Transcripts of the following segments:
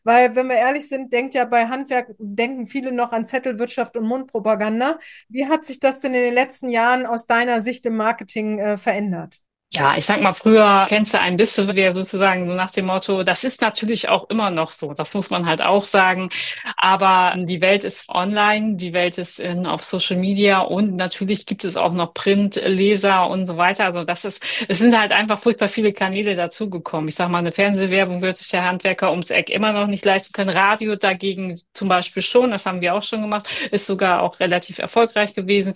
Weil, wenn wir ehrlich sind, denkt ja bei Handwerk, denken viele noch an Zettelwirtschaft und Mundpropaganda. Wie hat sich das denn in den letzten Jahren aus deiner Sicht im Marketing verändert? Ja, ich sag mal, früher kennst du ein bisschen, wir sozusagen so nach dem Motto, das ist natürlich auch immer noch so, das muss man halt auch sagen. Aber die Welt ist online, die Welt ist auf Social Media und natürlich gibt es auch noch Print, Leser und so weiter. Also es sind halt einfach furchtbar viele Kanäle dazugekommen. Ich sag mal, eine Fernsehwerbung wird sich der Handwerker ums Eck immer noch nicht leisten können. Radio dagegen zum Beispiel schon, das haben wir auch schon gemacht, ist sogar auch relativ erfolgreich gewesen.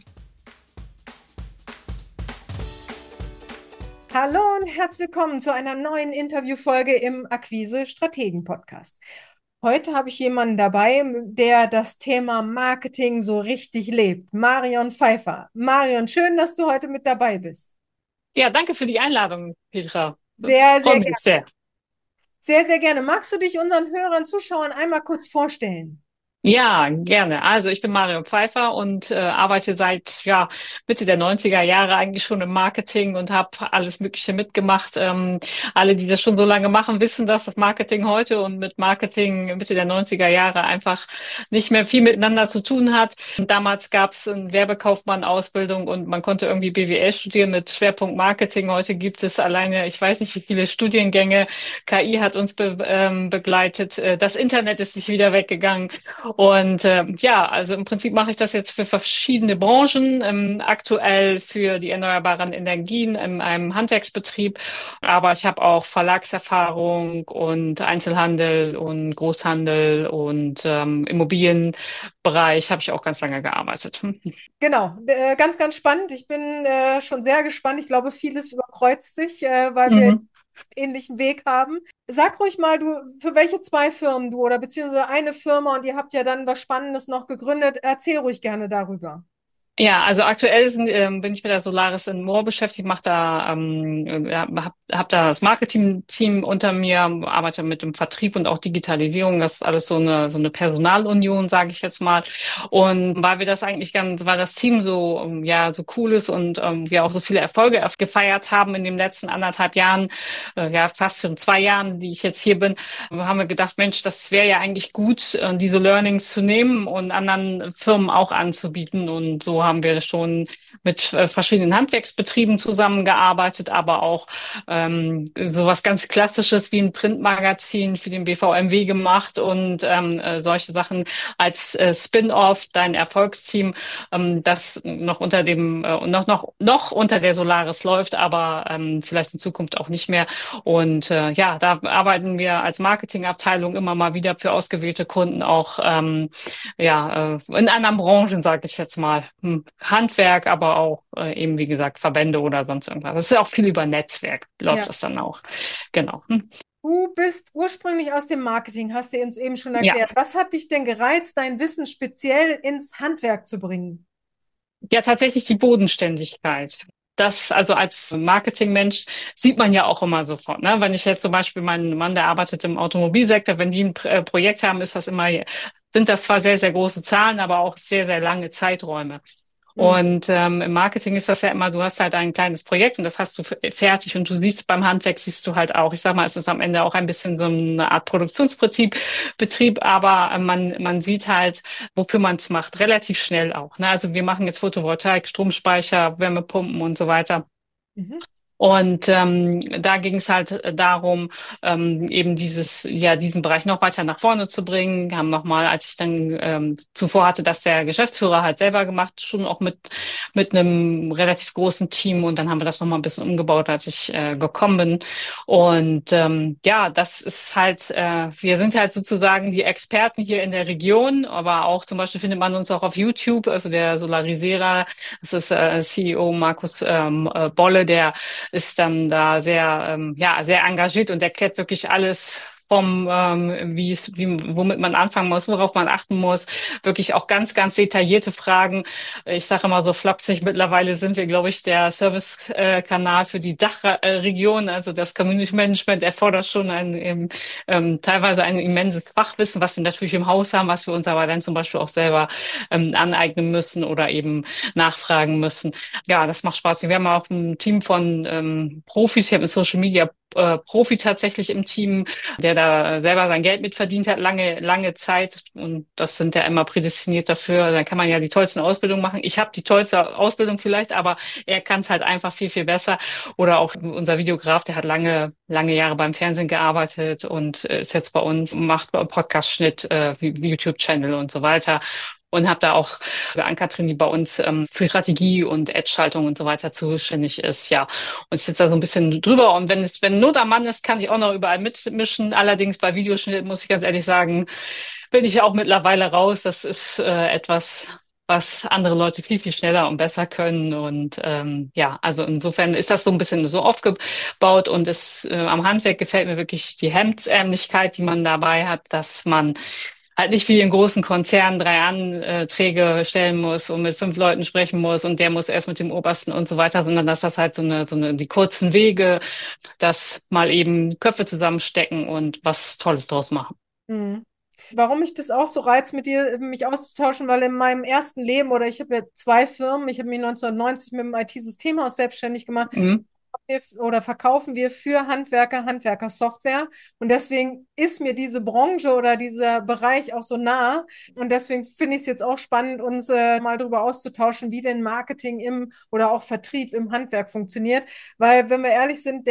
Hallo und herzlich willkommen zu einer neuen Interviewfolge im Akquise Strategen Podcast. Heute habe ich jemanden dabei, der das Thema Marketing so richtig lebt. Marion Pfeiffer. Marion, schön, dass du heute mit dabei bist. Ja, danke für die Einladung, Petra. Sehr, Freue sehr mich gerne. sehr. Sehr, sehr gerne. Magst du dich unseren Hörern, Zuschauern einmal kurz vorstellen? Ja, gerne. Also ich bin Marion Pfeiffer und arbeite seit Mitte der 90er Jahre eigentlich schon im Marketing und habe alles Mögliche mitgemacht. Alle, die das schon so lange machen, wissen, dass das Marketing heute und mit Marketing Mitte der 90er Jahre einfach nicht mehr viel miteinander zu tun hat. Und damals gab es eine Werbekaufmann-Ausbildung und man konnte irgendwie BWL studieren mit Schwerpunkt Marketing. Heute gibt es alleine, ich weiß nicht, wie viele Studiengänge. KI hat uns begleitet. Das Internet ist nicht wieder weggegangen. Und also im Prinzip mache ich das jetzt für verschiedene Branchen, aktuell für die erneuerbaren Energien in einem Handwerksbetrieb, aber ich habe auch Verlagserfahrung und Einzelhandel und Großhandel und Immobilienbereich habe ich auch ganz lange gearbeitet. Genau, ganz, ganz spannend. Ich bin schon sehr gespannt. Ich glaube, vieles überkreuzt sich, weil wir einen Mhm. ähnlichen Weg haben. Sag ruhig mal, du, für welche zwei Firmen du oder beziehungsweise eine Firma und ihr habt ja dann was Spannendes noch gegründet. Erzähl ruhig gerne darüber. Ja, also aktuell bin ich mit der Solaris in Moor beschäftigt, hab da das Marketing-Team unter mir, arbeite mit dem Vertrieb und auch Digitalisierung. Das ist alles so eine Personalunion, sage ich jetzt mal. Und weil das Team so so cool ist und wir auch so viele Erfolge gefeiert haben in den letzten 1,5 Jahren, fast schon 2 Jahren, die ich jetzt hier bin, haben wir gedacht, Mensch, das wäre ja eigentlich gut, diese Learnings zu nehmen und anderen Firmen auch anzubieten. Und so haben wir schon mit verschiedenen Handwerksbetrieben zusammengearbeitet, aber auch sowas ganz Klassisches wie ein Printmagazin für den BVMW gemacht und solche Sachen als Spin-off, dein Erfolgsteam, das noch unter dem noch unter der Solaris läuft, aber vielleicht in Zukunft auch nicht mehr. Und da arbeiten wir als Marketingabteilung immer mal wieder für ausgewählte Kunden auch in anderen Branchen, sage ich jetzt mal. Handwerk, aber auch eben, wie gesagt, Verbände oder sonst irgendwas. Das ist auch viel über Netzwerk, läuft Ja. das dann auch. Genau. Du bist ursprünglich aus dem Marketing, hast du uns eben schon Ja. erklärt. Was hat dich denn gereizt, dein Wissen speziell ins Handwerk zu bringen? Ja, tatsächlich die Bodenständigkeit. Das, also als Marketingmensch sieht man ja auch immer sofort, ne? Wenn ich jetzt zum Beispiel meinen Mann, der arbeitet im Automobilsektor, wenn die ein Projekt haben, sind das zwar sehr, sehr große Zahlen, aber auch sehr, sehr lange Zeiträume. Hm. Und im Marketing ist das ja immer, du hast halt ein kleines Projekt und das hast du fertig und du siehst beim Handwerk siehst du halt auch, ich sag mal, es ist am Ende auch ein bisschen so eine Art Betrieb, aber man sieht halt, wofür man es macht, relativ schnell auch. Ne? Also wir machen jetzt Photovoltaik, Stromspeicher, Wärmepumpen und so weiter. Mhm. Und da ging es halt darum, eben diesen Bereich noch weiter nach vorne zu bringen. Wir haben nochmal, als ich dann zuvor hatte, dass der Geschäftsführer halt selber gemacht, schon auch mit einem relativ großen Team. Und dann haben wir das nochmal ein bisschen umgebaut, als ich gekommen bin. Und das ist halt, wir sind halt sozusagen die Experten hier in der Region, aber auch zum Beispiel findet man uns auch auf YouTube, also der Solarisierer, das ist CEO Markus Bolle, der ist dann da sehr engagiert und erklärt wirklich alles womit man anfangen muss, worauf man achten muss. Wirklich auch ganz, ganz detaillierte Fragen. Ich sage immer so flapsig, mittlerweile sind wir, glaube ich, der Service-Kanal für die Dachregion. Also das Community Management erfordert schon teilweise ein immenses Fachwissen, was wir natürlich im Haus haben, was wir uns aber dann zum Beispiel auch selber aneignen müssen oder eben nachfragen müssen. Ja, das macht Spaß. Wir haben auch ein Team von Profis. Ich habe einen Social Media Profi tatsächlich im Team, der da selber sein Geld mitverdient hat, lange Zeit. Und das sind ja immer prädestiniert dafür. Dann kann man ja die tollsten Ausbildungen machen. Ich habe die tollste Ausbildung vielleicht, aber er kann es halt einfach viel besser. Oder auch unser Videograf, der hat lange Jahre beim Fernsehen gearbeitet und ist jetzt bei uns, macht Podcast-Schnitt, YouTube-Channel und so weiter. Und habe da auch Ann-Kathrin, die bei uns für Strategie und Ad-Schaltung und so weiter zuständig ist, ja. Und ich sitze da so ein bisschen drüber. Und wenn Not am Mann ist, kann ich auch noch überall mitmischen. Allerdings bei Videoschnitt, muss ich ganz ehrlich sagen, bin ich auch mittlerweile raus. Das ist etwas, was andere Leute viel schneller und besser können. Und ja, also insofern ist das so ein bisschen so aufgebaut. Und am Handwerk gefällt mir wirklich die Hemdsärmlichkeit, die man dabei hat, dass man halt nicht wie in großen Konzernen 3 Anträge stellen muss und mit 5 Leuten sprechen muss und der muss erst mit dem Obersten und so weiter, sondern dass das halt die kurzen Wege, dass mal eben Köpfe zusammenstecken und was Tolles draus machen. Mhm. Warum mich das auch so reizt, mit dir mich auszutauschen, weil in meinem ersten Leben, oder ich habe ja 2 Firmen, ich habe mich 1990 mit dem IT-Systemhaus selbstständig gemacht, Mhm. oder verkaufen wir für Handwerker, Handwerkersoftware. Und deswegen ist mir diese Branche oder dieser Bereich auch so nah. Und deswegen finde ich es jetzt auch spannend, uns mal darüber auszutauschen, wie denn Marketing im oder auch Vertrieb im Handwerk funktioniert. Weil, wenn wir ehrlich sind,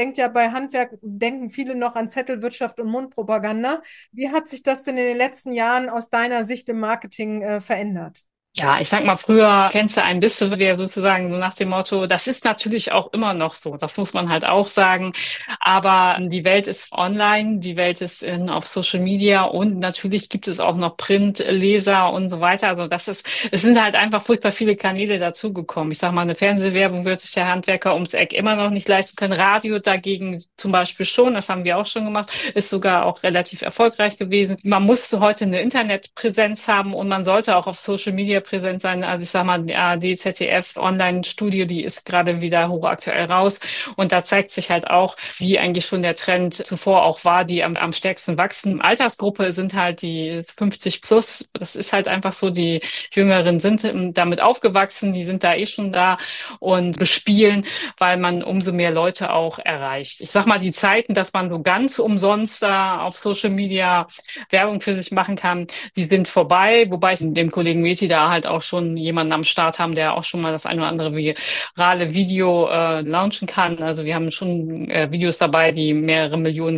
denken viele noch an Zettelwirtschaft und Mundpropaganda. Wie hat sich das denn in den letzten Jahren aus deiner Sicht im Marketing verändert? Ja, ich sag mal, früher kennst du ein bisschen, wir sozusagen so nach dem Motto, das ist natürlich auch immer noch so, das muss man halt auch sagen. Aber die Welt ist online, die Welt ist auf Social Media und natürlich gibt es auch noch Print, Leser und so weiter. Also es sind halt einfach furchtbar viele Kanäle dazugekommen. Ich sag mal, eine Fernsehwerbung wird sich der Handwerker ums Eck immer noch nicht leisten können. Radio dagegen zum Beispiel schon, das haben wir auch schon gemacht, ist sogar auch relativ erfolgreich gewesen. Man muss heute eine Internetpräsenz haben und man sollte auch auf Social Media präsent sein. Also ich sag mal, die ARD, ZDF Online-Studie, die ist gerade wieder hochaktuell raus. Und da zeigt sich halt auch, wie eigentlich schon der Trend zuvor auch war, die am stärksten wachsen. Altersgruppe sind halt die 50 plus. Das ist halt einfach so, die Jüngeren sind damit aufgewachsen, die sind da eh schon da und bespielen, weil man umso mehr Leute auch erreicht. Ich sag mal, die Zeiten, dass man so ganz umsonst da auf Social Media Werbung für sich machen kann, die sind vorbei, wobei ich dem Kollegen Meti da halt auch schon jemanden am Start haben, der auch schon mal das eine oder andere virale Video launchen kann. Also wir haben schon Videos dabei, die mehrere Millionen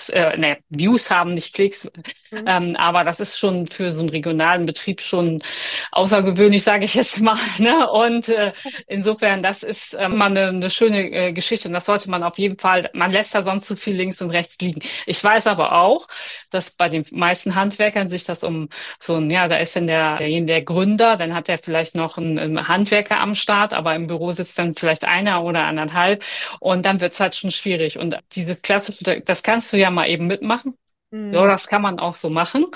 Views haben, nicht Klicks. Mhm. Aber das ist schon für so einen regionalen Betrieb schon außergewöhnlich, sage ich jetzt mal. Ne? Und insofern, das ist mal eine schöne Geschichte und das sollte man auf jeden Fall, man lässt da sonst zu viel links und rechts liegen. Ich weiß aber auch, dass bei den meisten Handwerkern sich das ja, da ist dann derjenige der Gründer, dann hat er vielleicht noch einen Handwerker am Start, aber im Büro sitzt dann vielleicht einer oder anderthalb und dann wird's halt schon schwierig. Und dieses klassische, das kannst du ja mal eben mitmachen. Ja, Mhm. das kann man auch so machen.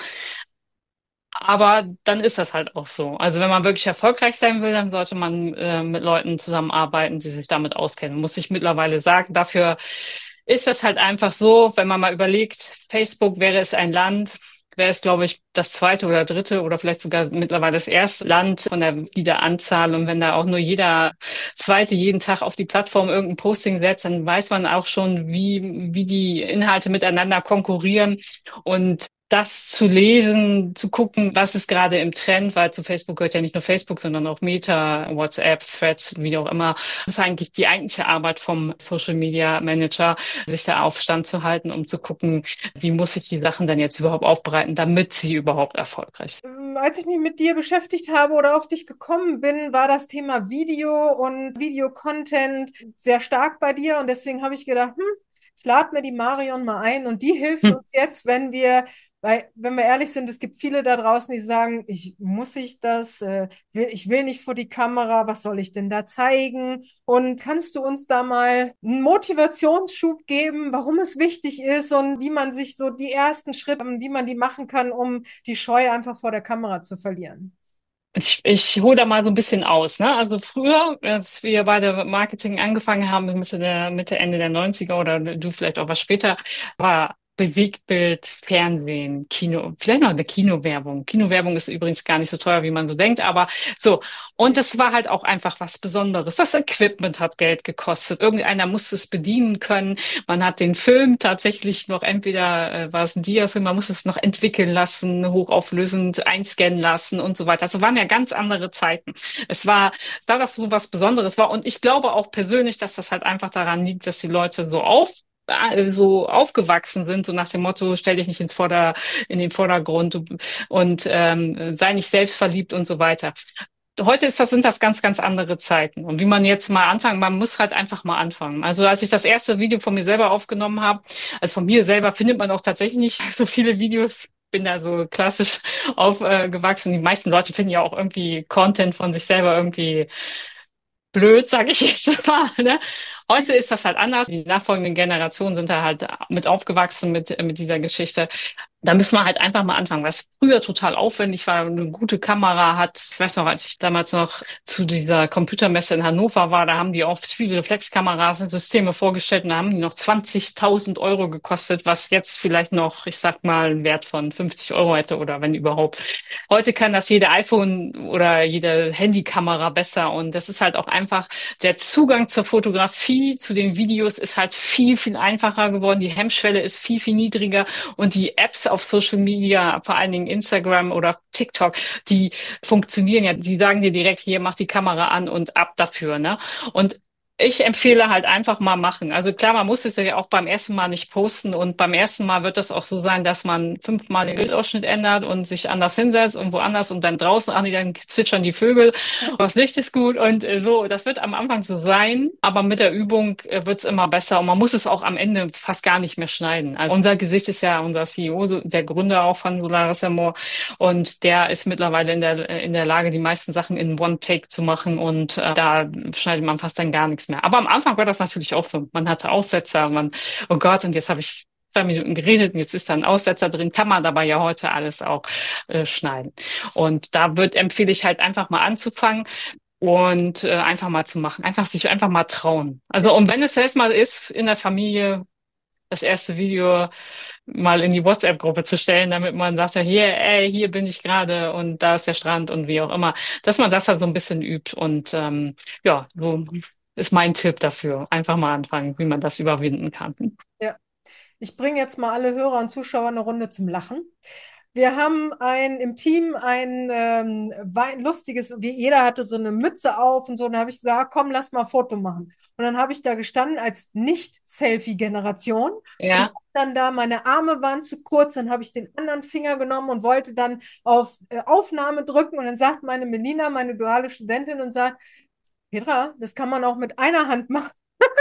Aber dann ist das halt auch so. Also wenn man wirklich erfolgreich sein will, dann sollte man mit Leuten zusammenarbeiten, die sich damit auskennen. Muss ich mittlerweile sagen. Dafür ist das halt einfach so, wenn man mal überlegt, Facebook wäre es ein Land, wäre es, glaube ich, das zweite oder dritte oder vielleicht sogar mittlerweile das erste Land von der Wiederanzahl. Und wenn da auch nur jeder Zweite jeden Tag auf die Plattform irgendein Posting setzt, dann weiß man auch schon, wie die Inhalte miteinander konkurrieren. Und das zu lesen, zu gucken, was ist gerade im Trend, weil zu Facebook gehört ja nicht nur Facebook, sondern auch Meta, WhatsApp, Threads, wie auch immer. Das ist eigentlich die eigentliche Arbeit vom Social Media Manager, sich da auf Stand zu halten, um zu gucken, wie muss ich die Sachen dann jetzt überhaupt aufbereiten, damit sie überhaupt erfolgreich sind. Als ich mich mit dir beschäftigt habe oder auf dich gekommen bin, war das Thema Video und Videocontent sehr stark bei dir. Und deswegen habe ich gedacht, ich lade mir die Marion mal ein und die hilft Hm. uns jetzt, weil, wenn wir ehrlich sind, es gibt viele da draußen, die sagen, muss ich das, ich will nicht vor die Kamera, was soll ich denn da zeigen? Und kannst du uns da mal einen Motivationsschub geben, warum es wichtig ist und wie man sich so die ersten Schritte, wie man die machen kann, um die Scheu einfach vor der Kamera zu verlieren? Ich hole da mal so ein bisschen aus, ne? Also früher, als wir beide mit Marketing angefangen haben, Mitte, Ende der 90er oder du vielleicht auch was später, war Bewegtbild, Fernsehen, Kino, vielleicht noch eine Kinowerbung. Kinowerbung ist übrigens gar nicht so teuer, wie man so denkt, aber so. Und das war halt auch einfach was Besonderes. Das Equipment hat Geld gekostet. Irgendeiner musste es bedienen können. Man hat den Film tatsächlich noch entweder war es ein Dia-Film, man muss es noch entwickeln lassen, hochauflösend einscannen lassen und so weiter. Also waren ja ganz andere Zeiten. Es war, da das so was Besonderes war. Und ich glaube auch persönlich, dass das halt einfach daran liegt, dass die Leute so aufgewachsen sind, so nach dem Motto, stell dich nicht in den Vordergrund und sei nicht selbstverliebt und so weiter. Heute sind das ganz, ganz andere Zeiten. Und wie man jetzt mal anfangen, man muss halt einfach mal anfangen. Also als ich das erste Video von mir selber aufgenommen habe, also von mir selber findet man auch tatsächlich nicht so viele Videos. Bin da so klassisch aufgewachsen. Die meisten Leute finden ja auch irgendwie Content von sich selber irgendwie blöd, sage ich jetzt mal. Ne? Heute ist das halt anders. Die nachfolgenden Generationen sind da halt mit aufgewachsen mit dieser Geschichte. Da müssen wir halt einfach mal anfangen, was früher total aufwendig war, eine gute Kamera hat. Ich weiß noch, als ich damals noch zu dieser Computermesse in Hannover war, da haben die auch Spiegelreflexkameras und Systeme vorgestellt und da haben die noch 20.000 € gekostet, was jetzt vielleicht noch, ich sag mal, einen Wert von 50 € hätte oder wenn überhaupt. Heute kann das jede iPhone oder jede Handykamera besser und das ist halt auch einfach, der Zugang zur Fotografie, zu den Videos ist halt viel, viel einfacher geworden. Die Hemmschwelle ist viel, viel niedriger und die Apps auf Social Media, vor allen Dingen Instagram oder TikTok, die funktionieren ja, die sagen dir direkt, hier, mach die Kamera an und ab dafür, ne? Und ich empfehle halt einfach mal machen. Also klar, man muss es ja auch beim ersten Mal nicht posten und beim ersten Mal wird das auch so sein, dass man 5-mal den Bildausschnitt ändert und sich anders hinsetzt und woanders und dann draußen, ach nee, dann zwitschern die Vögel, das Licht ist gut und so. Das wird am Anfang so sein, aber mit der Übung wird's immer besser und man muss es auch am Ende fast gar nicht mehr schneiden. Also unser Gesicht ist ja unser CEO, der Gründer auch von Solaris Amor und der ist mittlerweile in der Lage, die meisten Sachen in One Take zu machen und da schneidet man fast dann gar nichts mehr. Aber am Anfang war das natürlich auch so. Man hatte Aussetzer, oh Gott, und jetzt habe ich 2 Minuten geredet und jetzt ist da ein Aussetzer drin, kann man dabei ja heute alles auch schneiden. Und da empfehle ich halt einfach mal anzufangen und einfach mal zu machen, sich einfach mal trauen. Also und wenn es jetzt mal ist, in der Familie das erste Video mal in die WhatsApp-Gruppe zu stellen, damit man sagt, ja, hier bin ich gerade und da ist der Strand und wie auch immer, dass man das halt so ein bisschen übt und ja, so ist mein Tipp dafür. Einfach mal anfangen, wie man das überwinden kann. Ja. Ich bringe jetzt mal alle Hörer und Zuschauer eine Runde zum Lachen. Wir haben im Team ein lustiges, wie jeder hatte so eine Mütze auf und so. Und dann habe ich gesagt, komm, lass mal ein Foto machen. Und dann habe ich da gestanden als Nicht-Selfie-Generation und Ja, dann da, meine Arme waren zu kurz, dann habe ich den anderen Finger genommen und wollte dann auf Aufnahme drücken. Und dann sagt meine Melina, meine duale Studentin, und sagt, Petra, das kann man auch mit einer Hand machen.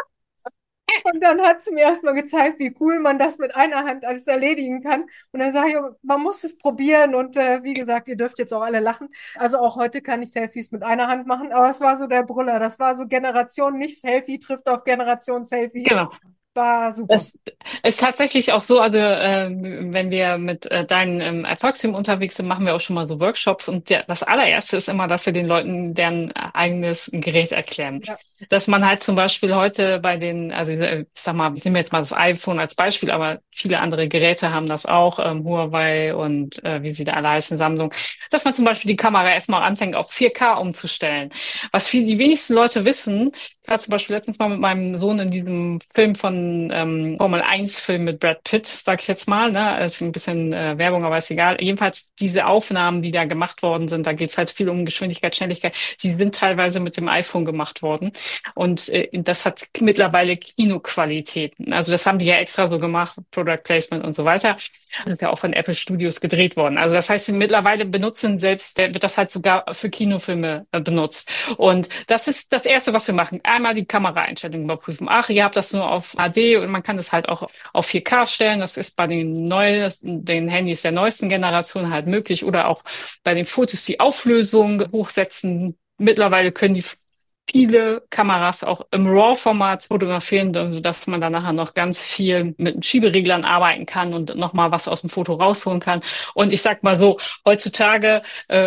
Und dann hat sie mir erstmal gezeigt, wie cool man das mit einer Hand alles erledigen kann. Und dann sage ich, man muss es probieren. Und wie gesagt, ihr dürft jetzt auch alle lachen. Also auch heute kann ich Selfies mit einer Hand machen, aber es war so der Brüller. Das war so Generation nicht Selfie trifft auf Generation Selfie. genau. War super. Es ist tatsächlich auch so, also wenn wir mit deinem Erfolgsteam unterwegs sind, machen wir auch schon mal so Workshops und das allererste ist immer, dass wir den Leuten deren eigenes Gerät erklären. Ja, Dass man halt zum Beispiel heute also ich sag mal, ich nehme jetzt mal das iPhone als Beispiel, aber viele andere Geräte haben das auch, Huawei und wie sie da alle heißen, Samsung, dass man zum Beispiel die Kamera erstmal anfängt auf 4K umzustellen. Was die wenigsten Leute wissen, ich war zum Beispiel letztens mal mit meinem Sohn in diesem Film von Formel 1 Film mit Brad Pitt, sag ich jetzt mal, ne? Ist ein bisschen Werbung, aber ist egal. Jedenfalls diese Aufnahmen, die da gemacht worden sind, da geht's halt viel um Geschwindigkeit, Schnelligkeit, die sind teilweise mit dem iPhone gemacht worden. Und das hat mittlerweile Kinoqualitäten. Also das haben die ja extra so gemacht, Product Placement und so weiter. Das ist ja auch von Apple Studios gedreht worden. Also das heißt, mittlerweile wird das halt sogar für Kinofilme benutzt. Und das ist das Erste, was wir machen. Einmal die Kameraeinstellungen überprüfen. Ach, ihr habt das nur auf HD und man kann das halt auch auf 4K stellen. Das ist bei den Handys der neuesten Generation halt möglich. Oder auch bei den Fotos die Auflösung hochsetzen. Mittlerweile können die viele Kameras auch im RAW-Format fotografieren, dass man dann nachher noch ganz viel mit Schiebereglern arbeiten kann und nochmal was aus dem Foto rausholen kann. Und ich sag mal so, heutzutage,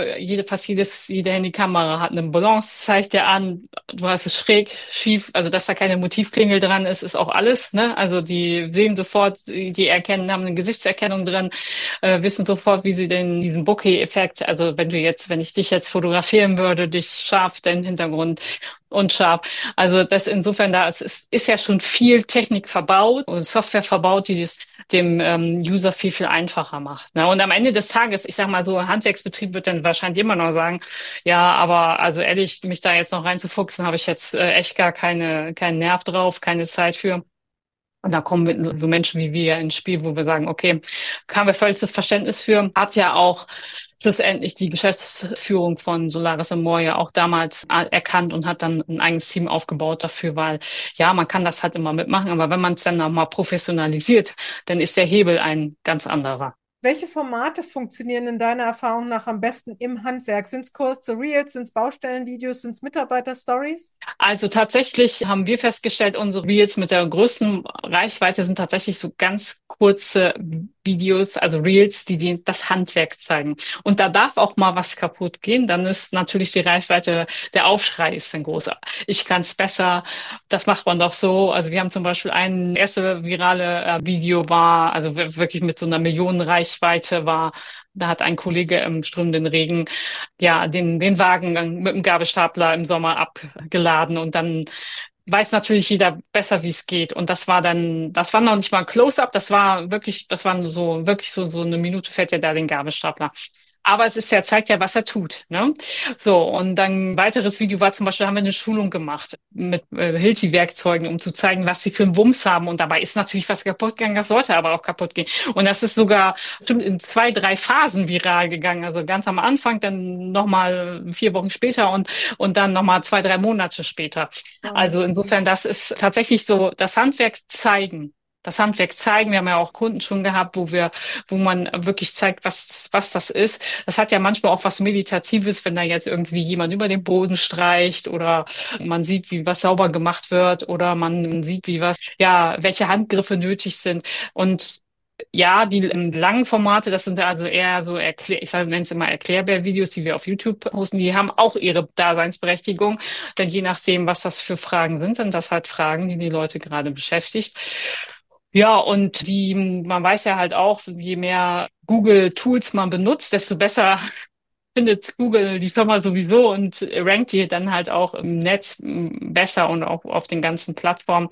jede Handykamera hat eine Balance, zeigt dir an, du hast es schräg, schief, also dass da keine Motivklingel dran ist, ist auch alles, ne? Also die sehen sofort, die erkennen, haben eine Gesichtserkennung drin, wissen sofort, wie sie diesen Bokeh-Effekt, also wenn ich dich jetzt fotografieren würde, dich scharf, deinen Hintergrund unscharf. Also das insofern ist ja schon viel Technik verbaut und Software verbaut, die es dem User viel, viel einfacher macht. Ne? Und am Ende des Tages, ich sag mal so, Handwerksbetrieb wird dann wahrscheinlich immer noch sagen, ja, aber also ehrlich, mich da jetzt noch reinzufuchsen, habe ich jetzt echt gar keinen Nerv drauf, keine Zeit für. Und da kommen so Menschen wie wir ins Spiel, wo wir sagen, okay, haben wir völliges Verständnis für, hat ja auch schlussendlich die Geschäftsführung von Solaris Amor ja auch damals erkannt und hat dann ein eigenes Team aufgebaut dafür, weil ja, man kann das halt immer mitmachen, aber wenn man es dann nochmal professionalisiert, dann ist der Hebel ein ganz anderer. Welche Formate funktionieren in deiner Erfahrung nach am besten im Handwerk? Sind es kurze Reels, sind es Baustellenvideos, sind es Mitarbeiter-Stories? Also tatsächlich haben wir festgestellt, unsere Reels mit der größten Reichweite sind tatsächlich so ganz kurze Videos, also Reels, die das Handwerk zeigen. Und da darf auch mal was kaputt gehen, dann ist natürlich die Reichweite, der Aufschrei ist dann groß. Ich kann es besser, das macht man doch so. Also wir haben zum Beispiel ein erste virale Video war, also wirklich mit so einer Millionenreichweite war, da hat ein Kollege im strömenden Regen ja den Wagen mit dem Gabelstapler im Sommer abgeladen und dann weiß natürlich jeder besser, wie es geht. Und das war noch nicht mal ein Close-up, das war nur so, wirklich so eine Minute fährt er da den Gabelstapler. Aber zeigt ja, was er tut, ne? So, und dann ein weiteres Video war zum Beispiel, haben wir eine Schulung gemacht mit Hilti-Werkzeugen, um zu zeigen, was sie für einen Wumms haben. Und dabei ist natürlich was kaputt gegangen, das sollte aber auch kaputt gehen. Und das ist sogar bestimmt in 2, 3 Phasen viral gegangen. Also ganz am Anfang, dann nochmal 4 Wochen später und dann nochmal 2, 3 Monate später. Also insofern, das ist tatsächlich so, das Handwerk zeigen. Das Handwerk zeigen. Wir haben ja auch Kunden schon gehabt, wo man wirklich zeigt, was das ist. Das hat ja manchmal auch was Meditatives, wenn da jetzt irgendwie jemand über den Boden streicht oder man sieht, wie was sauber gemacht wird oder man sieht, ja, welche Handgriffe nötig sind. Und ja, die langen Formate, das sind also eher so nenne es immer Erklärbär-Videos, die wir auf YouTube posten, die haben auch ihre Daseinsberechtigung, denn je nachdem, was das für Fragen sind das halt Fragen, die Leute gerade beschäftigt. Ja, und man weiß ja halt auch, je mehr Google-Tools man benutzt, desto besser findet Google die Firma sowieso und rankt die dann halt auch im Netz besser und auch auf den ganzen Plattformen.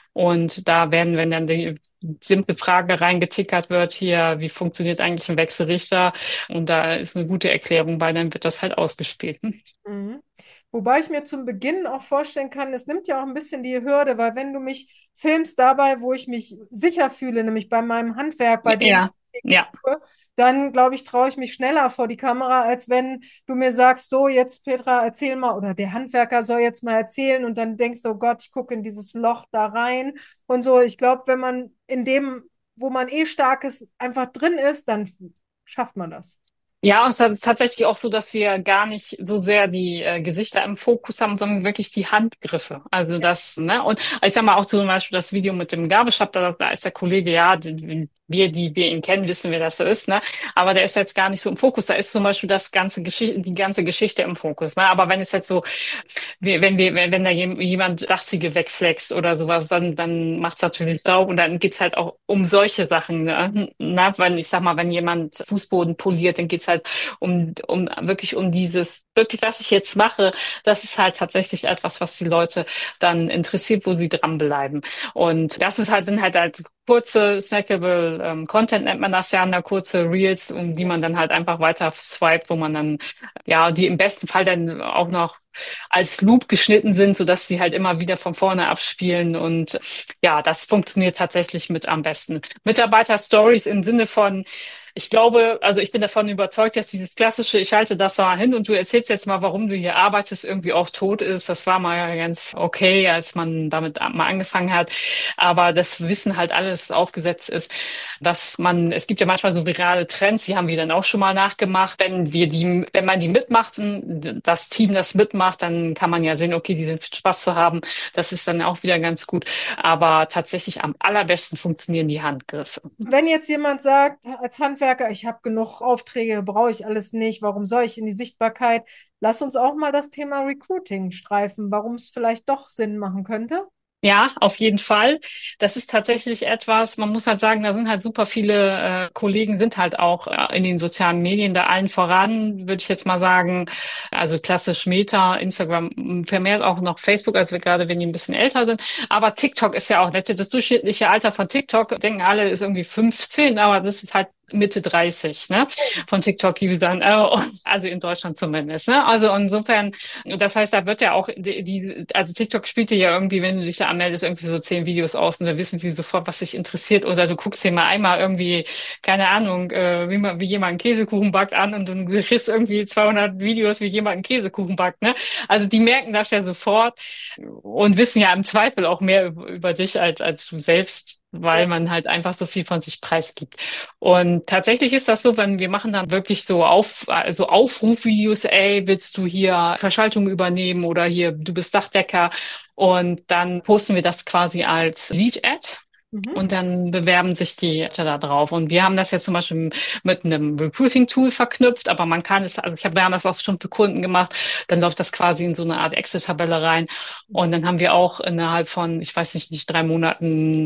Und da wenn dann die simple Frage reingetickert wird, hier, wie funktioniert eigentlich ein Wechselrichter? Und da ist eine gute Erklärung bei, dann wird das halt ausgespielt. Hm? Mhm. Wobei ich mir zum Beginn auch vorstellen kann, es nimmt ja auch ein bisschen die Hürde, weil wenn du mich filmst dabei, wo ich mich sicher fühle, nämlich bei meinem Handwerk, bei dem, was Ja, ich täglich ja. tue, dann glaube ich, traue ich mich schneller vor die Kamera, als wenn du mir sagst, so jetzt Petra, erzähl mal, oder der Handwerker soll jetzt mal erzählen und dann denkst du, oh Gott, ich gucke in dieses Loch da rein und so. Ich glaube, wenn man in dem, wo man eh stark ist, einfach drin ist, dann schafft man das. Ja, und es ist tatsächlich auch so, dass wir gar nicht so sehr die Gesichter im Fokus haben, sondern wirklich die Handgriffe. Also das, ne? Und ich sag mal auch zum Beispiel das Video mit dem Gabelstapler, da ist der Kollege, ja, die wir ihn kennen, wissen wir, dass er ist, ne? Aber der ist jetzt gar nicht so im Fokus. Da ist zum Beispiel die ganze Geschichte im Fokus, ne? Aber wenn es jetzt so wenn da jemand Dachziegel wegflext oder sowas, dann macht's natürlich Staub und dann geht's halt auch um solche Sachen, ne? Na, wenn ich sag mal, wenn jemand Fußboden poliert, dann geht's halt wirklich um wirklich, was ich jetzt mache, das ist halt tatsächlich etwas, was die Leute dann interessiert, wo sie dranbleiben. Und sind halt als kurze snackable Content nennt man das ja, kurze Reels, um die man dann halt einfach weiter swiped, wo man dann ja, die im besten Fall dann auch noch als Loop geschnitten sind, sodass sie halt immer wieder von vorne abspielen. Und ja, das funktioniert tatsächlich mit am besten. Mitarbeiter-Stories im Sinne von, ich glaube, also ich bin davon überzeugt, dass dieses klassische, ich halte das mal hin und du erzählst jetzt mal, warum du hier arbeitest, irgendwie auch tot ist. Das war mal ganz okay, als man damit mal angefangen hat. Aber das Wissen halt alles aufgesetzt ist, es gibt ja manchmal so virale Trends, die haben wir dann auch schon mal nachgemacht. Wenn man die mitmacht, das Team das mitmacht, macht, dann kann man ja sehen, okay, die sind Spaß zu haben. Das ist dann auch wieder ganz gut. Aber tatsächlich am allerbesten funktionieren die Handgriffe. Wenn jetzt jemand sagt, als Handwerker, ich habe genug Aufträge, brauche ich alles nicht, warum soll ich in die Sichtbarkeit? Lass uns auch mal das Thema Recruiting streifen, warum es vielleicht doch Sinn machen könnte. Ja, auf jeden Fall. Das ist tatsächlich etwas, man muss halt sagen, da sind halt super viele Kollegen, sind halt auch in den sozialen Medien, da allen voran, würde ich jetzt mal sagen, also klassisch Meta, Instagram, vermehrt auch noch Facebook, also gerade wenn die ein bisschen älter sind. Aber TikTok ist ja auch nett. Das durchschnittliche Alter von TikTok, denken alle, ist irgendwie 15, aber das ist halt Mitte 30, ne, von TikTok-Usern, also in Deutschland zumindest, ne? Also insofern, das heißt, da wird ja auch also TikTok spielt dir ja irgendwie, wenn du dich da anmeldest, irgendwie so 10 Videos aus und da wissen sie sofort, was dich interessiert oder du guckst dir mal einmal irgendwie, keine Ahnung, wie jemand einen Käsekuchen backt an und du kriegst irgendwie 200 Videos, wie jemand einen Käsekuchen backt, ne? Also die merken das ja sofort und wissen ja im Zweifel auch mehr über dich als du selbst, weil man halt einfach so viel von sich preisgibt. Und tatsächlich ist das so, wenn wir machen dann wirklich so Aufrufvideos, ey, willst du hier Verschaltung übernehmen oder hier, du bist Dachdecker und dann posten wir das quasi als Lead-Ad. Mhm. Und dann bewerben sich die Leute da drauf. Und wir haben das jetzt zum Beispiel mit einem Recruiting-Tool verknüpft, aber man kann es, also wir haben das auch schon für Kunden gemacht, dann läuft das quasi in so eine Art Excel-Tabelle rein. Und dann haben wir auch innerhalb von, ich weiß nicht, 3 Monaten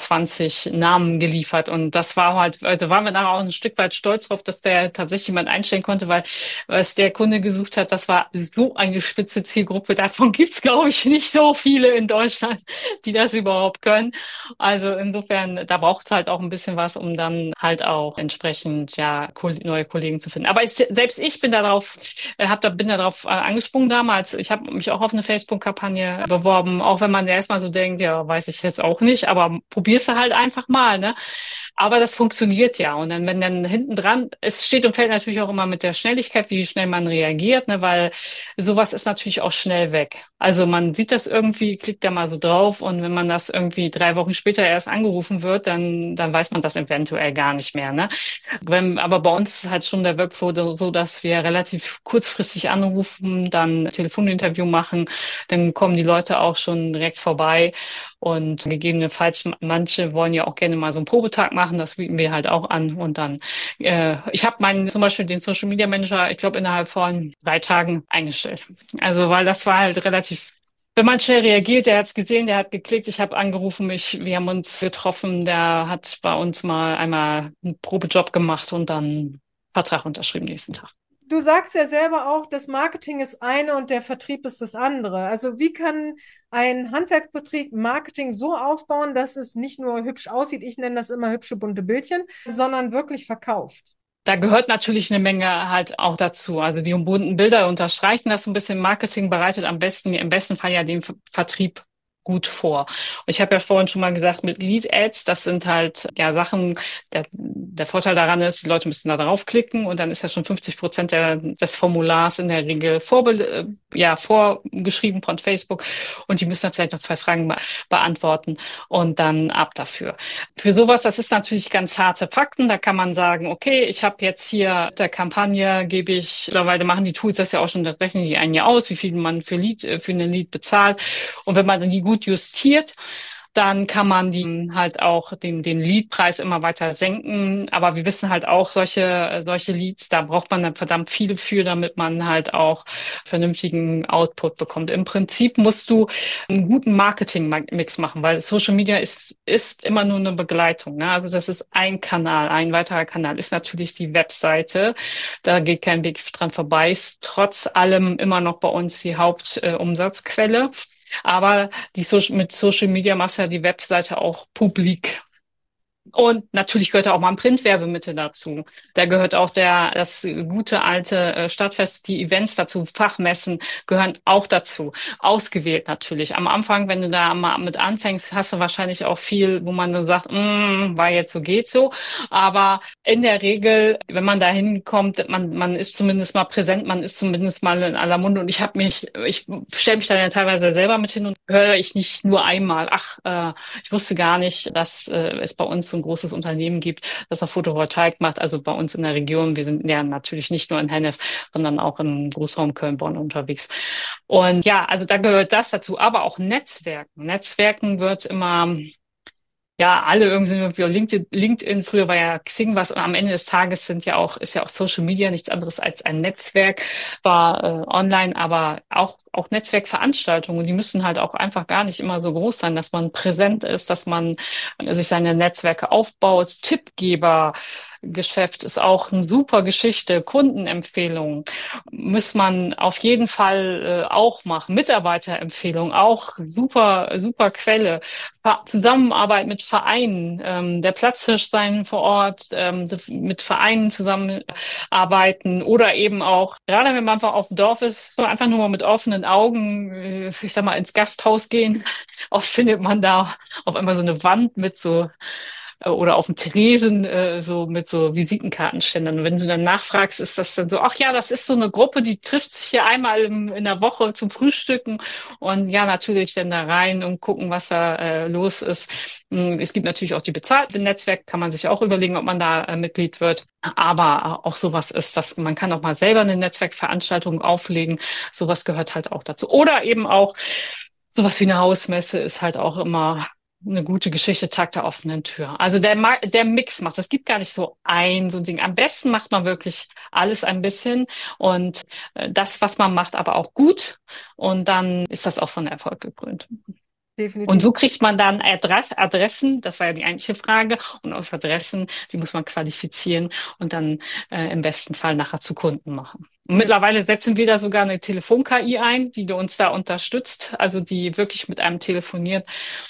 120 Namen geliefert. Und das war halt, also waren wir dann auch ein Stück weit stolz drauf, dass der tatsächlich jemand einstellen konnte, weil was der Kunde gesucht hat, das war so eine spitze Zielgruppe. Davon gibt's, glaube ich, nicht so viele in Deutschland, die das überhaupt können. Also insofern, da braucht es halt auch ein bisschen was, um dann halt auch entsprechend ja neue Kollegen zu finden. Aber selbst ich bin bin da drauf angesprungen damals. Ich habe mich auch auf eine Facebook-Kampagne beworben, auch wenn man erstmal so denkt, ja, weiß ich jetzt auch nicht, aber probierst du halt einfach mal, ne? Aber das funktioniert ja. Und dann, wenn dann hinten dran, es steht und fällt natürlich auch immer mit der Schnelligkeit, wie schnell man reagiert, ne? Weil sowas ist natürlich auch schnell weg. Also man sieht das irgendwie, klickt da mal so drauf und wenn man das irgendwie 3 Wochen später erst angerufen wird, dann weiß man das eventuell gar nicht mehr, ne? Aber bei uns ist halt schon der Workflow so, dass wir relativ kurzfristig anrufen, dann ein Telefoninterview machen, dann kommen die Leute auch schon direkt vorbei und gegebenenfalls manche wollen ja auch gerne mal so einen Probetag machen, das bieten wir halt auch an und dann, ich habe meinen zum Beispiel den Social Media Manager, ich glaube innerhalb von 3 Tagen eingestellt. Also weil das war halt relativ. Wenn man schnell reagiert, der hat es gesehen, der hat geklickt, ich habe angerufen, wir haben uns getroffen, der hat bei uns mal einmal einen Probejob gemacht und dann Vertrag unterschrieben nächsten Tag. Du sagst ja selber auch, das Marketing ist eine und der Vertrieb ist das andere. Also wie kann ein Handwerksbetrieb Marketing so aufbauen, dass es nicht nur hübsch aussieht, ich nenne das immer hübsche bunte Bildchen, sondern wirklich verkauft? Da gehört natürlich eine Menge halt auch dazu. Also die bunten Bilder unterstreichen das so ein bisschen. Marketing bereitet im besten Fall ja den Vertrieb gut vor. Und ich habe ja vorhin schon mal gesagt, mit Lead Ads, das sind halt ja Sachen, der Vorteil daran ist, die Leute müssen da draufklicken und dann ist ja schon 50% des Formulars in der Regel vorgeschrieben von Facebook und die müssen dann vielleicht noch 2 Fragen beantworten und dann ab dafür. Für sowas, das ist natürlich ganz harte Fakten. Da kann man sagen, okay, ich habe jetzt hier der Kampagne, mittlerweile machen die Tools das ja auch schon, das rechnen die einen ja aus, wie viel man für eine Lead bezahlt. Und wenn man dann die gut justiert, dann kann man die halt auch den Leadpreis immer weiter senken. Aber wir wissen halt auch, solche Leads, da braucht man dann verdammt viele für, damit man halt auch vernünftigen Output bekommt. Im Prinzip musst du einen guten Marketing-Mix machen, weil Social Media ist immer nur eine Begleitung, ne? Also das ist ein Kanal. Ein weiterer Kanal ist natürlich die Webseite. Da geht kein Weg dran vorbei. Ist trotz allem immer noch bei uns die Hauptumsatzquelle. Aber mit Social Media machst du ja die Webseite auch publik. Und natürlich gehört auch mal ein Printwerbemittel dazu. Da gehört auch das gute alte Stadtfest, die Events dazu, Fachmessen gehören auch dazu. Ausgewählt natürlich. Am Anfang, wenn du da mal mit anfängst, hast du wahrscheinlich auch viel, wo man dann sagt, war jetzt so, geht so. Aber in der Regel, wenn man da hinkommt, man ist zumindest mal präsent, man ist zumindest mal in aller Munde. Und ich stelle mich da ja teilweise selber mit hin und höre ich nicht nur einmal, ich wusste gar nicht, dass es bei uns so ein großes Unternehmen gibt, das auch Photovoltaik macht. Also bei uns in der Region, wir sind ja natürlich nicht nur in Hennef, sondern auch im Großraum Köln-Bonn unterwegs. Und ja, also da gehört das dazu, aber auch Netzwerken. Netzwerken wird immer ja, alle irgendwie sind irgendwie auf LinkedIn, früher war ja Xing was, und am Ende des Tages ist ja auch Social Media nichts anderes als ein Netzwerk, war online, aber auch Netzwerkveranstaltungen, die müssen halt auch einfach gar nicht immer so groß sein, dass man präsent ist, dass man sich seine Netzwerke aufbaut. Tippgebergeschäft ist auch eine super Geschichte. Kundenempfehlungen muss man auf jeden Fall auch machen. Mitarbeiterempfehlungen auch super Quelle. Zusammenarbeit mit Vereinen, der Platzhirsch sein vor Ort, mit Vereinen zusammenarbeiten oder eben auch, gerade wenn man einfach auf dem Dorf ist, so einfach nur mal mit offenen Augen, ich sag mal, ins Gasthaus gehen. Oft findet man da auf einmal so eine Wand mit so oder auf dem Theresen so mit so Visitenkartenständern. Und wenn du dann nachfragst, ist das dann so, ach ja, das ist so eine Gruppe, die trifft sich hier einmal in der Woche zum Frühstücken und ja, natürlich dann da rein und gucken, was da los ist. Es gibt natürlich auch die bezahlten Netzwerke, kann man sich auch überlegen, ob man da Mitglied wird. Aber auch sowas ist, dass man kann auch mal selber eine Netzwerkveranstaltung auflegen. Sowas gehört halt auch dazu. Oder eben auch sowas wie eine Hausmesse ist halt auch immer eine gute Geschichte, Tag der offenen Tür. Also der Mix macht, es gibt gar nicht so ein Ding. Am besten macht man wirklich alles ein bisschen und das, was man macht, aber auch gut. Und dann ist das auch von Erfolg gekrönt. Und Definitiv. so kriegt man dann Adressen, das war ja die eigentliche Frage, und aus Adressen, die muss man qualifizieren und dann im besten Fall nachher zu Kunden machen. Und Ja. mittlerweile setzen wir da sogar eine Telefon-KI ein, die uns da unterstützt, also die wirklich mit einem telefoniert.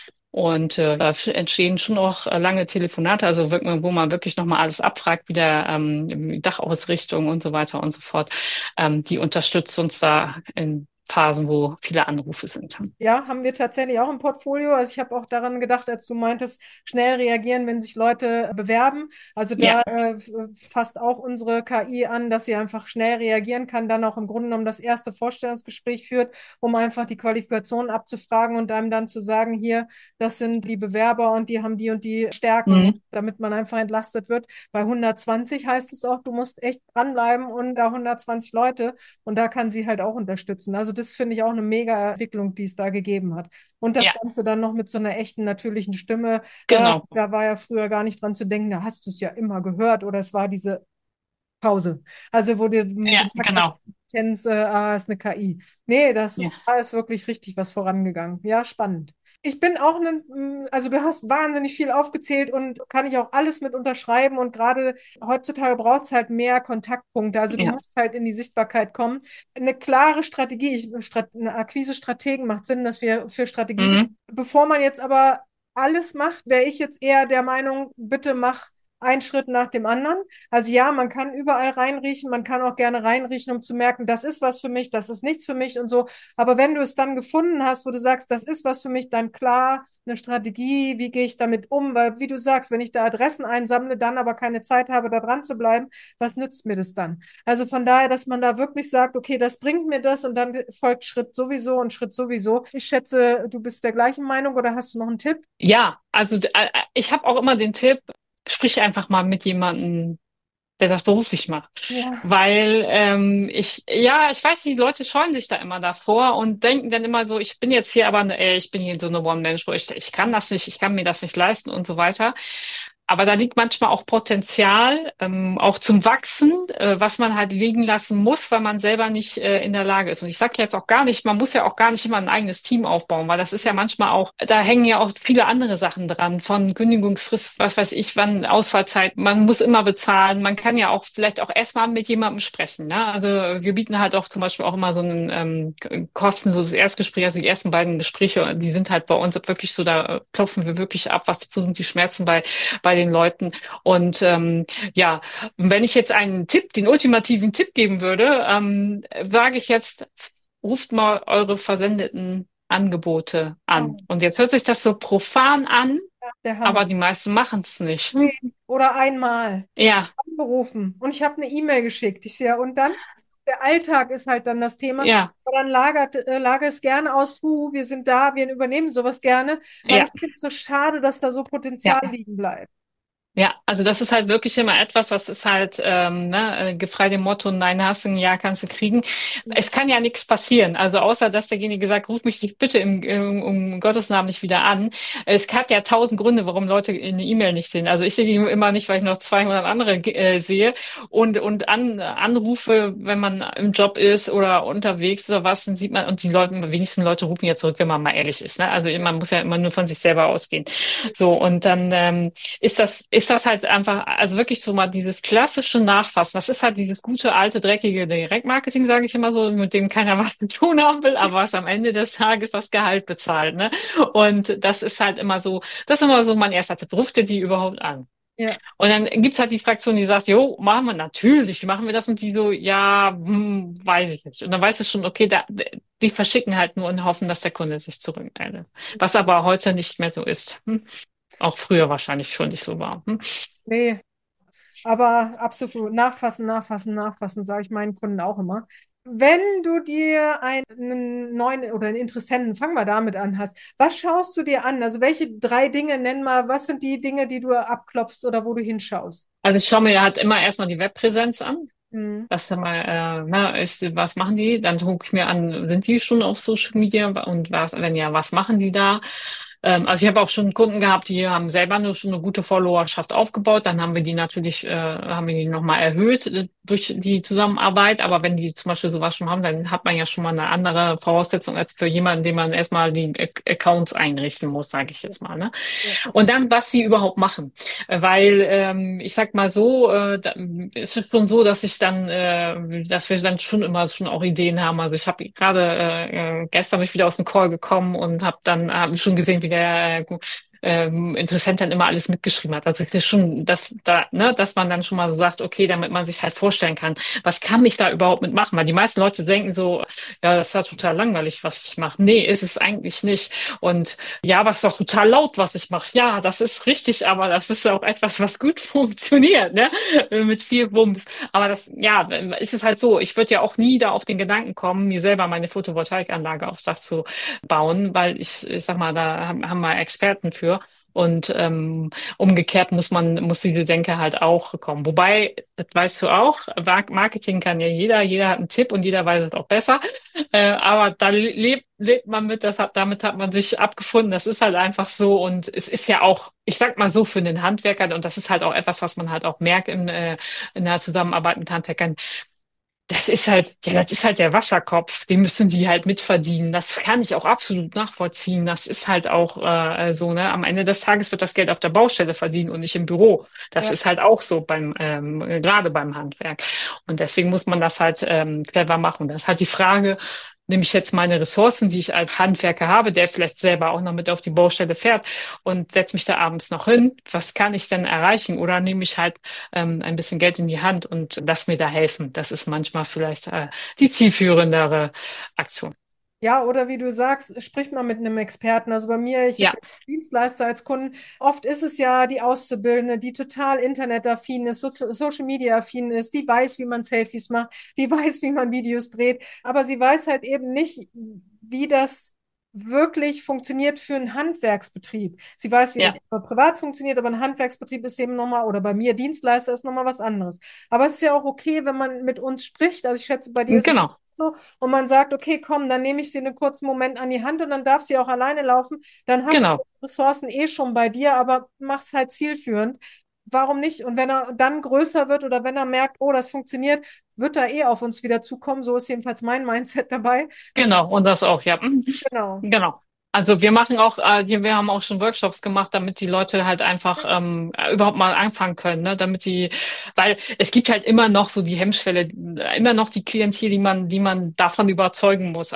Und da entstehen schon auch lange Telefonate, also wo man wirklich nochmal alles abfragt, wie der Dachausrichtung und so weiter und so fort. Die unterstützt uns da in Phasen, wo viele Anrufe sind. Ja, haben wir tatsächlich auch im Portfolio. Also ich habe auch daran gedacht, als du meintest, schnell reagieren, wenn sich Leute bewerben. Also Ja. da fasst auch unsere KI an, dass sie einfach schnell reagieren kann, dann auch im Grunde genommen das erste Vorstellungsgespräch führt, um einfach die Qualifikationen abzufragen und einem dann zu sagen, hier, das sind die Bewerber und die haben die und die Stärken, Mhm. damit man einfach entlastet wird. Bei 120 heißt es auch, du musst echt dranbleiben und da 120 Leute und da kann sie halt auch unterstützen. Also das finde ich auch eine mega Entwicklung, die es da gegeben hat. Und das Ja, Ganze dann noch mit so einer echten, natürlichen Stimme. genau. Da war ja früher gar nicht dran zu denken, da hast du es ja immer gehört oder es war diese Pause. Also wo du Ja, gemerkt genau. hast, Tense, ist eine KI. Nee, Ja. da ist wirklich richtig was vorangegangen. Ja, spannend. Ich bin auch also du hast wahnsinnig viel aufgezählt und kann ich auch alles mit unterschreiben und gerade heutzutage braucht es halt mehr Kontaktpunkte. Also du Ja. musst halt in die Sichtbarkeit kommen. Eine klare Strategie, eine Akquise-Strategen macht Sinn, dass wir für Strategie, Mhm. bevor man jetzt aber alles macht, wäre ich jetzt eher der Meinung, bitte mach einen Schritt nach dem anderen. Also ja, man kann überall reinriechen, man kann auch gerne reinriechen, um zu merken, das ist was für mich, das ist nichts für mich und so. Aber wenn du es dann gefunden hast, wo du sagst, das ist was für mich, dann klar eine Strategie, wie gehe ich damit um? Weil, wie du sagst, wenn ich da Adressen einsammle, dann aber keine Zeit habe, da dran zu bleiben, was nützt mir das dann? Also von daher, dass man da wirklich sagt, okay, das bringt mir das und dann folgt Schritt sowieso und Schritt sowieso. Ich schätze, du bist der gleichen Meinung oder hast du noch einen Tipp? Ja, also ich habe auch immer den Tipp, sprich einfach mal mit jemandem, der das beruflich macht. Ja. Weil ich weiß, die Leute scheuen sich da immer davor und denken dann immer so, ich bin jetzt hier aber, ich bin hier so eine One-Man-Show, ich kann das nicht, ich kann mir das nicht leisten und so weiter. Aber da liegt manchmal auch Potenzial, auch zum Wachsen, was man halt liegen lassen muss, weil man selber nicht in der Lage ist. Und ich sage jetzt auch gar nicht, man muss ja auch gar nicht immer ein eigenes Team aufbauen, weil das ist ja manchmal auch, da hängen ja auch viele andere Sachen dran, von Kündigungsfrist, was weiß ich, wann Ausfallzeit, man muss immer bezahlen, man kann ja auch vielleicht auch erstmal mit jemandem sprechen. Ne? Also wir bieten halt auch zum Beispiel auch immer so ein kostenloses Erstgespräch, also die ersten beiden Gespräche, die sind halt bei uns wirklich so, da klopfen wir wirklich ab, wo sind die Schmerzen bei den Leuten. Und ja, wenn ich jetzt den ultimativen Tipp geben würde, sage ich jetzt, ruft mal eure versendeten Angebote an. Oh, Und jetzt hört sich das so profan an, der aber Hammer. die meisten machen es nicht. Nee. Oder einmal. Ich habe Ja, angerufen und ich habe eine E-Mail geschickt. Ich sehe, ja, und dann? Der Alltag ist halt dann das Thema. ja, Aber dann lagere es gerne aus, wir sind da, wir übernehmen sowas gerne, weil ja, ich finde es so schade, dass da so ja. Potenzial liegen bleibt. Ja, also das ist halt wirklich immer etwas, was ist halt, ne, gefrei dem Motto, nein hast du, ein Ja kannst du kriegen. Es kann ja nichts passieren. Also außer, dass derjenige sagt, ruf mich bitte um Gottes Namen nicht wieder an. Es hat ja tausend Gründe, warum Leute eine E-Mail nicht sehen. Also ich sehe die immer nicht, weil ich noch 200 andere sehe und Anrufe, wenn man im Job ist oder unterwegs oder was, dann sieht man, und die wenigsten Leute rufen ja zurück, wenn man mal ehrlich ist. Ne? Also man muss ja immer nur von sich selber ausgehen. So, und dann ist das halt einfach, also wirklich so mal dieses klassische Nachfassen. Das ist halt dieses gute, alte, dreckige Direktmarketing, sage ich immer so, mit dem keiner was zu tun haben will, aber was am Ende des Tages das Gehalt bezahlt, ne? Und das ist halt immer so, das ist immer so mein erster Tipp. Ruft ihr die überhaupt an? Ja, Und dann gibt's halt die Fraktion, die sagt, jo, machen wir natürlich, machen wir das, und die so, ja, weiß ich nicht. Und dann weißt du schon, okay, die verschicken halt nur und hoffen, dass der Kunde sich zurückmeldet. Was aber heute nicht mehr so ist. Auch früher wahrscheinlich schon nicht so war. nee. Aber absolut nachfassen, nachfassen, nachfassen, sage ich meinen Kunden auch immer. Wenn du dir einen neuen oder einen Interessenten, fangen wir damit an, hast, was schaust du dir an? Also welche drei Dinge, nenn mal, was sind die Dinge, die du abklopfst oder wo du hinschaust? Also ich schaue mir halt immer erstmal die Webpräsenz an. Hm. Das ist mal, was machen die? Dann gucke ich mir an, sind die schon auf Social Media, und was, wenn ja, was machen die da? Also ich habe auch schon Kunden gehabt, die haben selber nur schon eine gute Followerschaft aufgebaut. Dann haben wir die natürlich, haben wir die nochmal erhöht durch die Zusammenarbeit. Aber wenn die zum Beispiel sowas schon haben, dann hat man ja schon mal eine andere Voraussetzung als für jemanden, dem man erstmal die Accounts einrichten muss, sage ich jetzt mal. Ne? Ja, Und dann, was sie überhaupt machen. Weil ich sag mal so, ist es schon so, dass dass wir dann schon immer schon auch Ideen haben. Also ich habe gerade gestern bin ich wieder aus dem Call gekommen und hab schon gesehen, wie der Interessent dann immer alles mitgeschrieben hat. Also das ist schon, dass man dann schon mal so sagt, okay, damit man sich halt vorstellen kann, was kann ich da überhaupt mitmachen? Weil die meisten Leute denken so, ja, das ist ja total langweilig, was ich mache. Nee, ist es eigentlich nicht. Und ja, aber es ist doch total laut, was ich mache. Ja, das ist richtig, aber das ist auch etwas, was gut funktioniert, ne? Mit viel Wumms. Aber das, ja, ist es halt so. Ich würde ja auch nie da auf den Gedanken kommen, mir selber meine Photovoltaikanlage aufs Dach zu bauen, weil ich sag mal, da haben wir Experten für. Und umgekehrt muss diese Denke halt auch kommen. Wobei, das weißt du auch, Marketing kann ja jeder hat einen Tipp und jeder weiß es auch besser. Aber da lebt man mit, damit hat man sich abgefunden. Das ist halt einfach so. Und es ist ja auch, ich sag mal so, für den Handwerker, und das ist halt auch etwas, was man halt auch merkt in der Zusammenarbeit mit Handwerkern, das ist halt, ja, das ist halt der Wasserkopf. Den müssen die halt mitverdienen. Das kann ich auch absolut nachvollziehen. Das ist halt auch so, ne? Am Ende des Tages wird das Geld auf der Baustelle verdienen und nicht im Büro. Das ja. ist halt auch so gerade beim Handwerk. Und deswegen muss man das halt clever machen. Das ist halt die Frage, nehme ich jetzt meine Ressourcen, die ich als Handwerker habe, der vielleicht selber auch noch mit auf die Baustelle fährt, und setze mich da abends noch hin. Was kann ich denn erreichen? Oder nehme ich halt ein bisschen Geld in die Hand und lass mir da helfen? Das ist manchmal vielleicht die zielführendere Aktion. Ja, oder wie du sagst, sprich mal mit einem Experten. Also bei mir, ich habe Ja, Dienstleister als Kunden. Oft ist es ja die Auszubildende, die total internetaffin ist, Social Media affin ist, die weiß, wie man Selfies macht, die weiß, wie man Videos dreht, aber sie weiß halt eben nicht, wie das wirklich funktioniert für einen Handwerksbetrieb. Sie weiß, wie das ja, privat funktioniert, aber ein Handwerksbetrieb ist eben nochmal, oder bei mir Dienstleister ist nochmal was anderes. Aber es ist ja auch okay, wenn man mit uns spricht. Also ich schätze, bei dir ist es genau, so, und man sagt, okay, komm, dann nehme ich sie einen kurzen Moment an die Hand und dann darf sie auch alleine laufen. Dann hast du genau. die Ressourcen eh schon bei dir, aber mach's halt zielführend. Warum nicht? Und wenn er dann größer wird oder wenn er merkt, oh, das funktioniert, wird er eh auf uns wieder zukommen. So ist jedenfalls mein Mindset dabei. Genau, und das auch, ja. Genau. Genau. Also wir machen auch, wir haben auch schon Workshops gemacht, damit die Leute halt einfach überhaupt mal anfangen können, ne? Weil es gibt halt immer noch so die Hemmschwelle, immer noch die Klientel, die man davon überzeugen muss.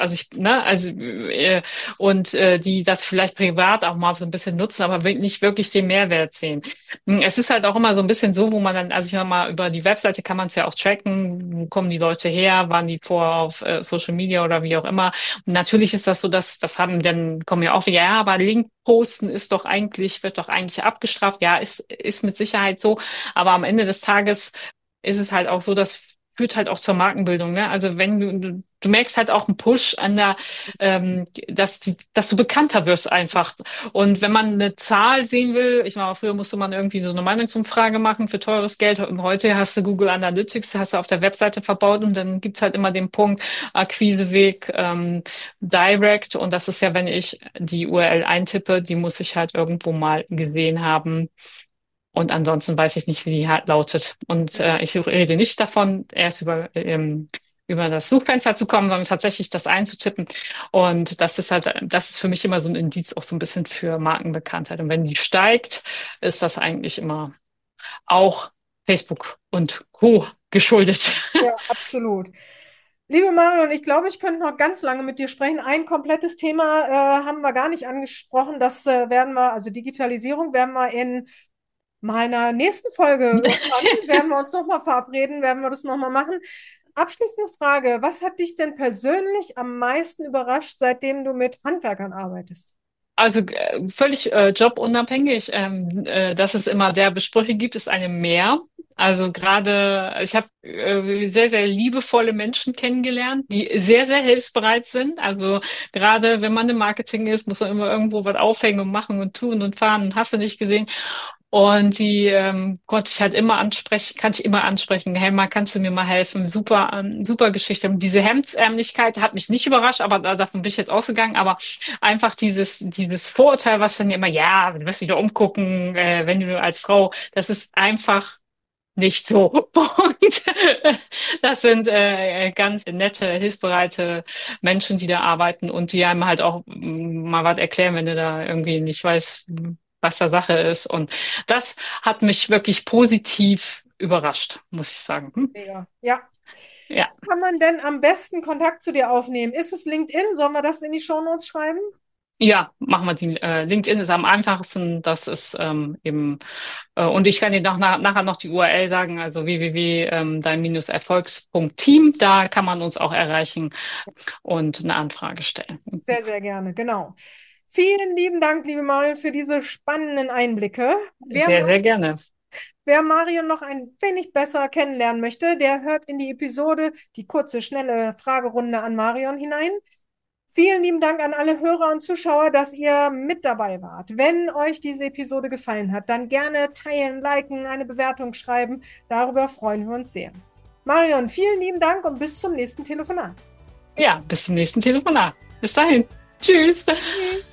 Die das vielleicht privat auch mal so ein bisschen nutzen, aber nicht wirklich den Mehrwert sehen. Es ist halt auch immer so ein bisschen so, wo man dann, also ich sag mal, über die Webseite kann man es ja auch tracken, wo kommen die Leute her, waren die vorher auf Social Media oder wie auch immer. Und natürlich ist das so, dass das haben dann kommen ja auch wieder, ja, aber Link posten wird doch eigentlich abgestraft. Ja, ist mit Sicherheit so. Aber am Ende des Tages ist es halt auch so, dass führt halt auch zur Markenbildung, ne? Also wenn du merkst halt auch einen Push an der, dass du bekannter wirst einfach. Und wenn man eine Zahl sehen will, ich meine, früher musste man irgendwie so eine Meinungsumfrage machen für teures Geld. Und heute hast du Google Analytics, hast du auf der Webseite verbaut und dann gibt's halt immer den Punkt Akquiseweg, Direct. Und das ist ja, wenn ich die URL eintippe, die muss ich halt irgendwo mal gesehen haben. Und ansonsten weiß ich nicht, wie die halt lautet. Und ich rede nicht davon, erst über das Suchfenster zu kommen, sondern tatsächlich das einzutippen. Und das ist für mich immer so ein Indiz auch so ein bisschen für Markenbekanntheit. Und wenn die steigt, ist das eigentlich immer auch Facebook und Co. geschuldet. Ja, absolut. Liebe Marion, ich glaube, ich könnte noch ganz lange mit dir sprechen. Ein komplettes Thema haben wir gar nicht angesprochen. Das werden wir, also Digitalisierung, werden wir in meiner nächsten Folge irgendwann, werden wir uns nochmal verabreden, werden wir das nochmal machen. Abschließende Frage, was hat dich denn persönlich am meisten überrascht, seitdem du mit Handwerkern arbeitest? Also völlig jobunabhängig, dass es immer derbe Sprüche gibt, ist eine Mehr. Also gerade, ich habe sehr, sehr liebevolle Menschen kennengelernt, die sehr, sehr hilfsbereit sind. Also gerade wenn man im Marketing ist, muss man immer irgendwo was aufhängen und machen und tun und fahren und hast du nicht gesehen. Und die konnte ich halt immer ansprechen, kann ich immer ansprechen. Hey, mal, kannst du mir mal helfen? Super, super Geschichte. Und diese Hemdsärmlichkeit hat mich nicht überrascht, aber davon bin ich jetzt ausgegangen. Aber einfach dieses Vorurteil, was dann immer, ja, du wirst wieder umgucken, wenn du als Frau, das ist einfach nicht so. Punkt. Das sind ganz nette, hilfsbereite Menschen, die da arbeiten und die einem halt auch mal was erklären, wenn du da irgendwie nicht weißt, was da Sache ist. Und das hat mich wirklich positiv überrascht, muss ich sagen. Mega. Ja. Ja. Kann man denn am besten Kontakt zu dir aufnehmen? Ist es LinkedIn? Sollen wir das in die Shownotes schreiben? Ja, machen wir die. LinkedIn ist am einfachsten. Das ist eben, und ich kann dir nachher noch die URL sagen, also www.dein-erfolgs.team. Da kann man uns auch erreichen und eine Anfrage stellen. Sehr, sehr gerne, genau. Vielen lieben Dank, liebe Marion, für diese spannenden Einblicke. Sehr, sehr gerne. Wer Marion noch ein wenig besser kennenlernen möchte, der hört in die Episode die kurze, schnelle Fragerunde an Marion hinein. Vielen lieben Dank an alle Hörer und Zuschauer, dass ihr mit dabei wart. Wenn euch diese Episode gefallen hat, dann gerne teilen, liken, eine Bewertung schreiben. Darüber freuen wir uns sehr. Marion, vielen lieben Dank und bis zum nächsten Telefonat. Ja, bis zum nächsten Telefonat. Bis dahin. Tschüss. Tschüss.